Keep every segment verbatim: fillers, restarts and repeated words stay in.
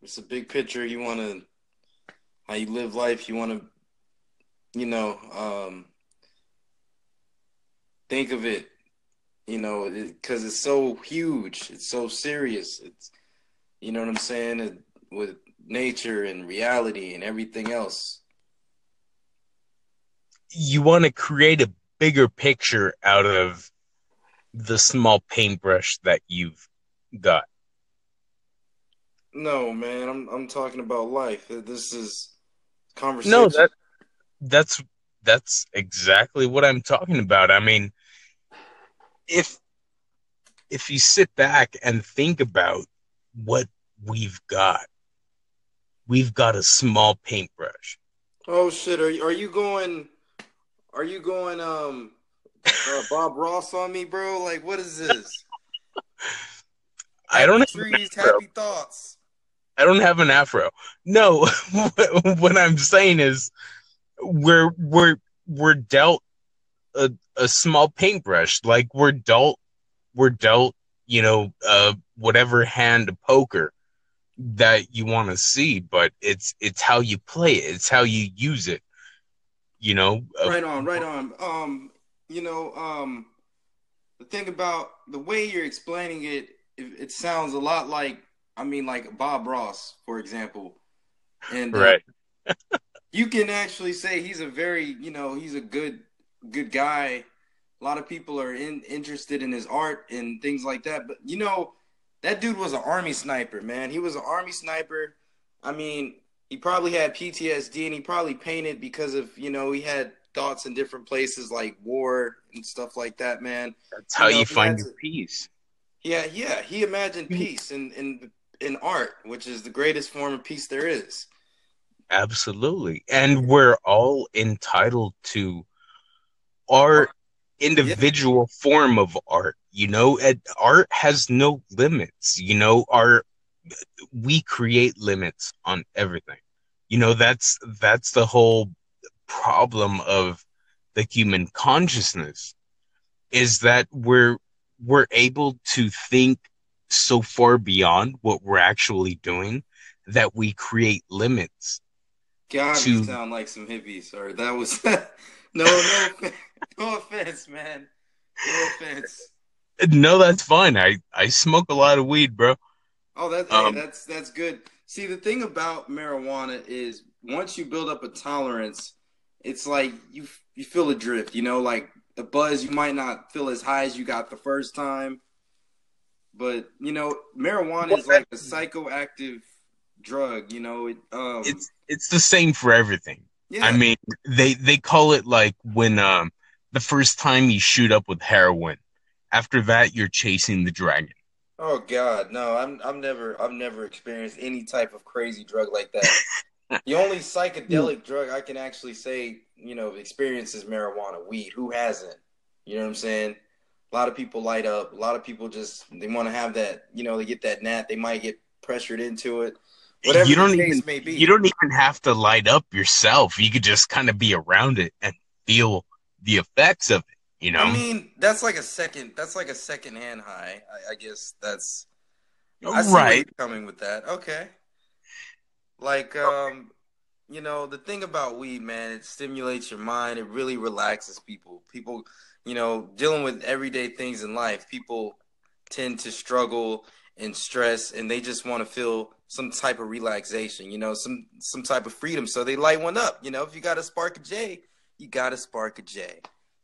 It's a big picture. You want to how you live life. You want to you know um, think of it. You know because it, it's so huge. It's so serious. It's you know what I'm saying it, with nature and reality and everything else. You want to create a bigger picture out of the small paintbrush that you've got. No, man. I'm I'm talking about life. This is No, conversation. that that's that's exactly what I'm talking about. I mean, if if you sit back and think about what we've got, we've got a small paintbrush. Oh shit! Are you, are you going? Are you going? Um, uh, Bob Ross on me, bro? Like, what is this? I don't Happy have an trees, afro. happy thoughts. I don't have an afro. No, what I'm saying is we're we're we're dealt a, a small paintbrush. Like we're dealt we're dealt, you know, uh whatever hand of poker that you want to see, but it's it's how you play it. It's how you use it, you know. Uh, Right on, right on. Um, you know, um, the thing about the way you're explaining it, it, it sounds a lot like, I mean, like Bob Ross, for example, and uh, right. you can actually say he's a very, you know, he's a good, good guy. A lot of people are in, interested in his art and things like that. But you know, that dude was an army sniper, man. He was an army sniper. I mean, he probably had P T S D and he probably painted because of, you know, he had thoughts in different places like war and stuff like that, man. That's You how know, you he had find your to peace. yeah, yeah, he imagined peace in in in art, which is the greatest form of peace there is. Absolutely. And we're all entitled to our Yeah, individual form of art. You know, and art has no limits. You know, our we create limits on everything. You know, that's that's the whole problem of the human consciousness is that we're we're able to think so far beyond what we're actually doing that we create limits God, we to sound like some hippies. Or that was no, no, no offense, man. No offense. no, that's fine. I I smoke a lot of weed, bro. Oh, that hey, Um, that's that's good. See, the thing about marijuana is once you build up a tolerance, it's like you you feel a drift. You know, like the buzz, you might not feel as high as you got the first time, but you know, marijuana well, is that, like a psychoactive drug. You know, it um it's it's the same for everything. I yeah. mean, they they call it like when um the first time you shoot up with heroin. After that, you're chasing the dragon. Oh God, no, I'm I'm never I've never experienced any type of crazy drug like that. The only psychedelic drug I can actually say, you know, experience is marijuana, weed. Who hasn't? You know what I'm saying? A lot of people light up. A lot of people just they want to have that, you know, they get that gnat. They might get pressured into it. Whatever You the don't even case may you be. don't even have to light up yourself. You could just kind of be around it and feel the effects of it, you I know? mean, that's like a second. That's like a second hand high. I, I guess that's. I see where you're Right. coming with that. Okay. Like, um, you know, the thing about weed, man, it stimulates your mind. It really relaxes people. People, you know, dealing with everyday things in life, people tend to struggle and stress, and they just want to feel some type of relaxation, you know, some some type of freedom. So they light one up. You know, if you got a spark of J, you got a spark of J.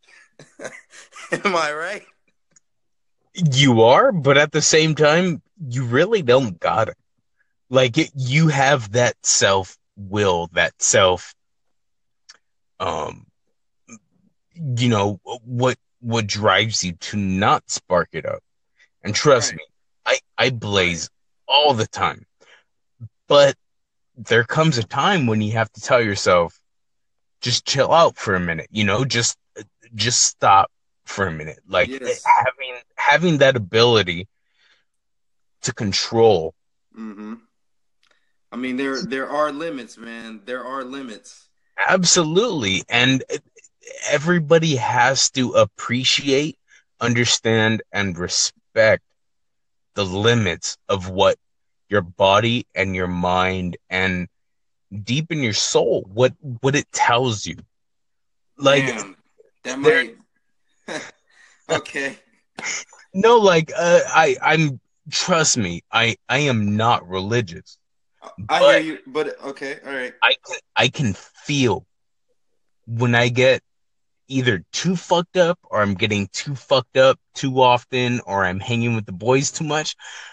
Am I right? You are, but at the same time, you really don't got it. Like it, you have that self will, that self, um, you know, what what drives you to not spark it up. And trust Right. me, I I Right. blaze all the time, but there comes a time when you have to tell yourself, just chill out for a minute, you know, just just stop for a minute. Like eh, Yes. having having that ability to control. Mm-hmm. I mean, there there are limits, man. There are limits. Absolutely. And everybody has to appreciate, understand, and respect the limits of what your body and your mind and deep in your soul what what it tells you. Like Damn, that there might. Okay, no like uh, I I'm trust me, I I am not religious, I hear but you, but okay, all right. I can I can feel when I get either too fucked up or I'm getting too fucked up too often or I'm hanging with the boys too much.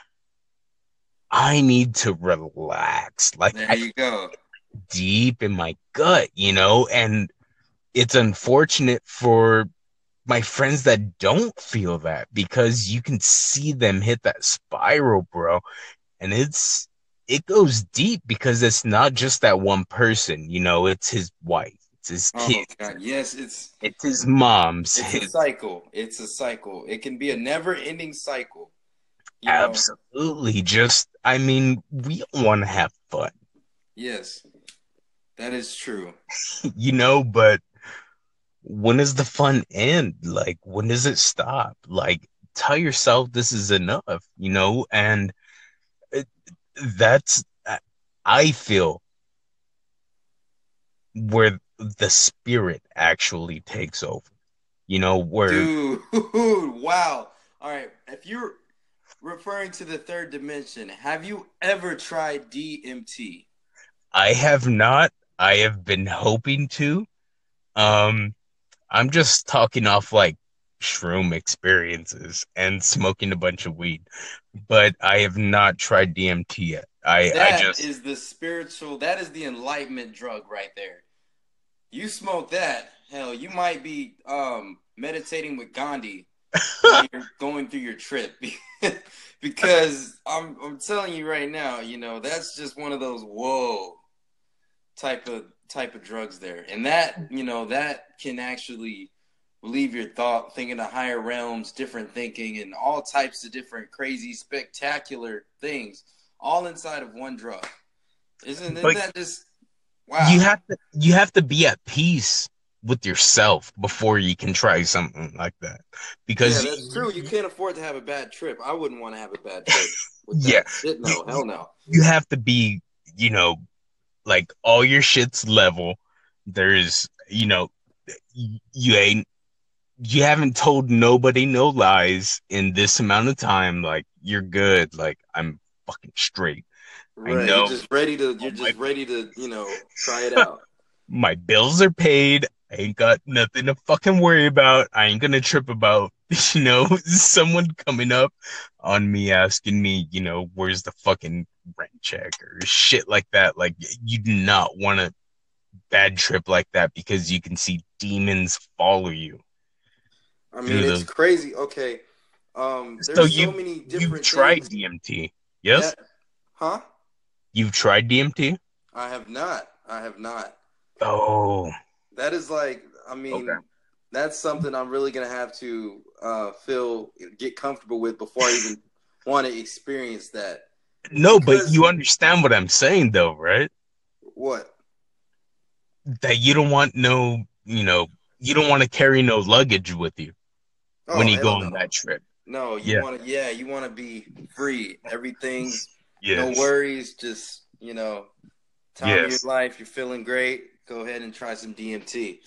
I need to relax. Like There I you go. deep in my gut, you know, and it's unfortunate for my friends that don't feel that because you can see them hit that spiral, bro. And it's it goes deep because it's not just that one person, you know, it's his wife, it's his Oh kids, God, yes, it's it's his mom's, it's a his cycle. It's a cycle. It can be a never-ending cycle. You know. absolutely just I mean, we want to have fun, Yes, that is true. you know, but when does the fun end? Like, when does it stop? Like, tell yourself this is enough, you know? And it, that's, I feel, where the spirit actually takes over, you know, where Dude, wow. All right. If you're referring to the third dimension, have you ever tried D M T? I have not, I have been hoping to. Um, I'm just talking off like shroom experiences and smoking a bunch of weed, but I have not tried D M T yet. I, I That just, is the spiritual, that is the enlightenment drug right there. You smoke that, hell, you might be um meditating with Gandhi while you're going through your trip. Because I'm I'm telling you right now, you know, that's just one of those whoa type of type of drugs there. And that, you know, that can actually relieve your thought, thinking of higher realms, different thinking, and all types of different crazy, spectacular things, all inside of one drug. Isn't, isn't but that just you wow? have to you have to be at peace with yourself before you can try something like that Yeah, because that's you, true. You can't afford to have a bad trip. I wouldn't want to have a bad trip with yeah, that. Shit, you, no, you hell no. you have to be, you know, like all your shit's level. There's, you know, you, you ain't you haven't told nobody no lies in this amount of time. Like you're good. Like I'm fucking straight. I Right, you're know just ready to. You're all my just ready to, you know, try it out. my bills are paid. I ain't got nothing to fucking worry about. I ain't gonna trip about, you know, someone coming up on me asking me, you know, where's the fucking rent check or shit like that. Like, you do not want a bad trip like that because you can see demons follow you I mean, through it's those. crazy. Okay, um, So there's so you've many you've different tried things D M T, yes? that, huh? You've tried D M T? I have not. I have not. Oh, That is like, I okay. mean, that's something I'm really gonna have to uh, feel get comfortable with before I even want to experience that. No, but Because you understand what I'm saying though, right? what? That you don't want no, you know, you don't want to carry no luggage with you when Oh you go hell on no, that trip. no. You Yeah. want to, yeah, you want to be free. Everything's no Yes. worries. Just you know, time of your Yes. life. You're feeling great. Go ahead and try some D M T.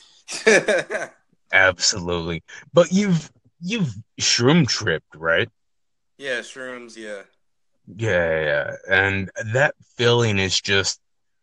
Absolutely. But you've you've shroom tripped, right? Yeah, shrooms. Yeah, Yeah, yeah. And that feeling is just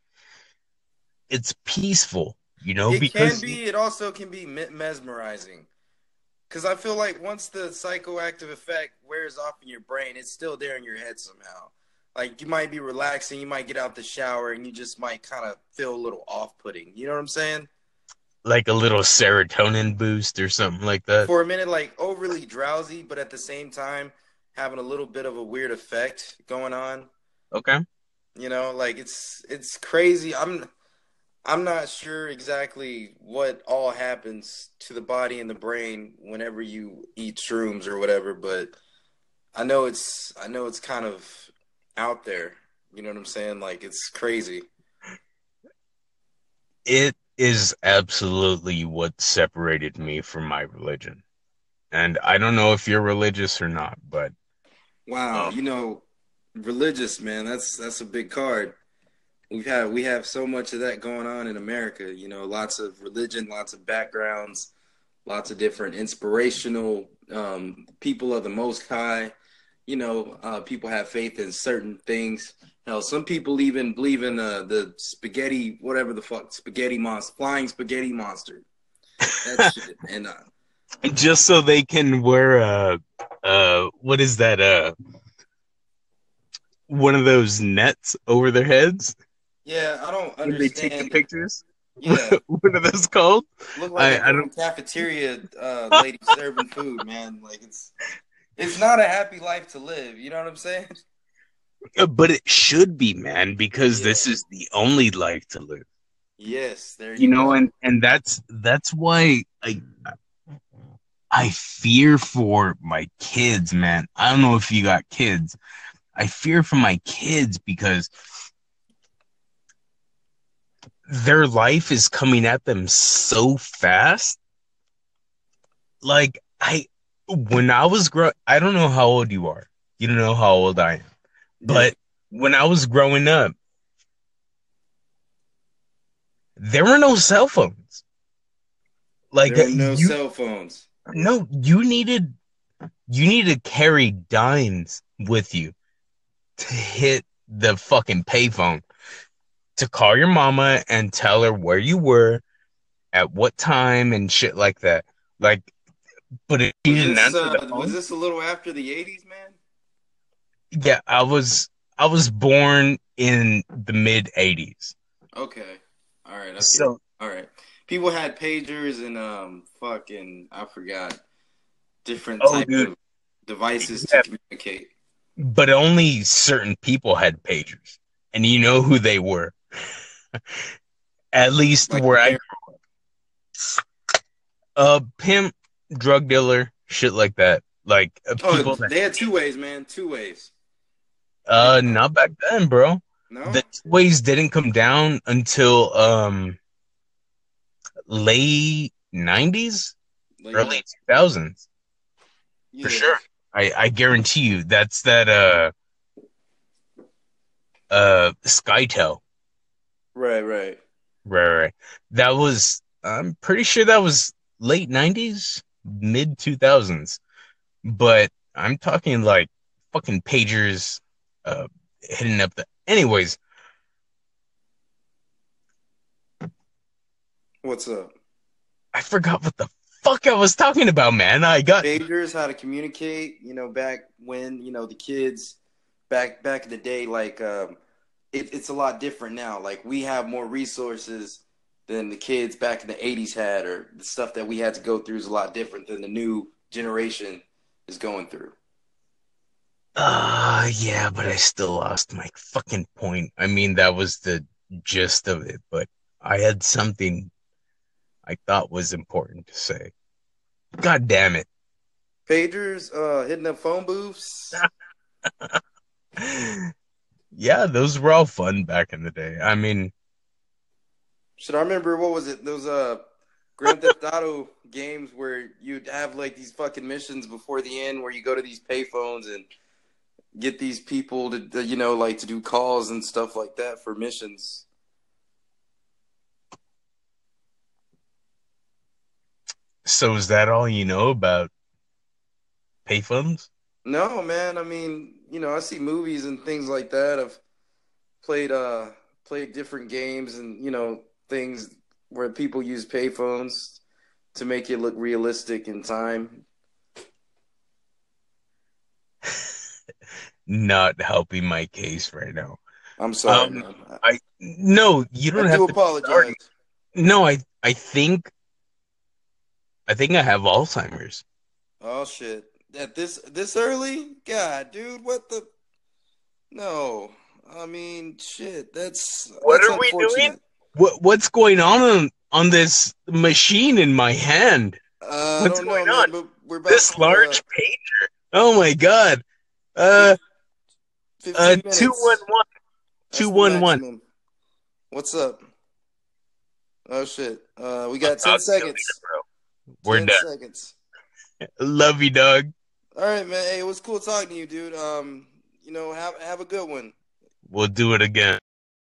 it's peaceful, you know, it can because be. It also can be mesmerizing. Because I feel like once the psychoactive effect wears off in your brain, it's still there in your head somehow. Like you might be relaxing, you might get out the shower, and you just might kind of feel a little off-putting. You know what I'm saying? like a little serotonin boost or something like that. For a minute, like overly drowsy, but at the same time having a little bit of a weird effect going on. Okay. You know, like it's it's crazy. I'm I'm not sure exactly what all happens to the body and the brain whenever you eat shrooms or whatever, but I know it's I know it's kind of out there. You know what I'm saying? Like it's crazy. It is absolutely what separated me from my religion. And I don't know if you're religious or not, but Wow, um, you know, Religious, man. That's that's a big card. We've had we have so much of that going on in America. You know, lots of religion, lots of backgrounds, lots of different inspirational um, people of the Most High. You know, uh, people have faith in certain things. Hell, some people even believe in uh, the spaghetti, whatever the fuck, spaghetti monster, flying spaghetti monster. That shit. And uh, Just so they can wear a, uh, what is that? Uh, one of those nets over their heads yeah, I don't when they take the understand. pictures. Yeah, What are those called? look like a I, I damn don't. cafeteria uh, lady serving food, man. Like it's it's not a happy life to live. You know what I'm saying? Uh, But it should be, man, because Yeah. this is the only life to live. Yes. There You you know, go. and and that's that's why I I fear for my kids, man. I don't know if you got kids. I fear for my kids because their life is coming at them so fast. Like I, when I was grow, I don't know how old you are. You don't know how old I am, Yeah. but when I was growing up, there were no cell phones. Like There uh, were no you, cell phones. no, you needed you need to carry dimes with you to hit the fucking payphone to call your mama and tell her where you were at what time and shit like that. Like, but if she Was didn't this answer the uh was phone, this a little after the eighties, man? yeah, I was I was born in the mid eighties. Okay. All right, I see what. So, All right. People had pagers and um fucking I forgot different oh, type dude, of devices to yeah, communicate. but only certain people had pagers, and you know who they were. At least Like your where I parents. uh pimp, drug dealer, shit like that. Like uh, Oh, people that they had two ways, man. Two ways. Big uh time. not back then, bro. No? The ways didn't come down until um late nineties, Late early night. two thousands for Yeah. sure. I I guarantee you that's that uh uh SkyTel. Right, right. Right, right, right. That was, I'm pretty sure that was late nineties, mid two thousands. But I'm talking like fucking pagers uh hitting up the anyways, What's up? I forgot what the fuck I was talking about, man. I got Pagers, how to communicate, you know, back when, you know, the kids back back in the day, like um it, it's a lot different now. Like we have more resources than the kids back in the eighties had, or the stuff that we had to go through is a lot different than the new generation is going through. uh yeah, but I still lost my fucking point. I mean, that was the gist of it, but I had something I thought was important to say. God damn it. Pagers, uh, hitting up phone booths. Yeah, those were all fun back in the day. I mean, Should I remember what was it? Those uh Grand Theft Auto games where you'd have like these fucking missions before the end where you go to these payphones and get these people to, to, you know, like to do calls and stuff like that for missions. so is that all you know about payphones? No, man. I mean, you know, I see movies and things like that. I've played uh played different games and you know things where people use payphones to make it look realistic in time. Not helping my case right now. I'm sorry, Um, man. I, I no, you I don't have do to be sorry. apologize. No, I I think I think I have Alzheimer's. Oh shit. At this this early? God, dude, what the no. I mean, shit. That's What that's are we doing? unfortunate. What what's going on on, on this machine in my hand? Uh, I What's don't going know, on? man, but we're about This to uh large pager. Oh my god. Uh uh fifteen two one minutes. one. Two That's the one one. maximum. What's up? Oh shit. Uh we I'll got ten talk to you later, seconds. bro. We're ten done. seconds. Love you, dog. All right, man. Hey, it was cool talking to you, dude. Um you know, have have a good one. We'll do it again.